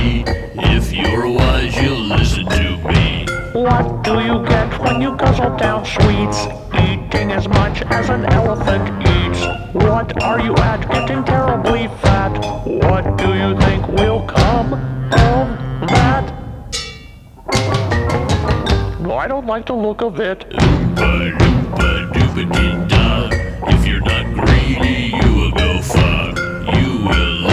greedy. If you're wise, you'll listen to me. What do you get when you guzzle down sweets? Eating as much as an elephant eats. What are you at? Getting terribly fat. What do you think will come of that? No, I don't like the look of it. Oompa-loompa-doopa-dee-da. If you're not greedy, you will go far. You will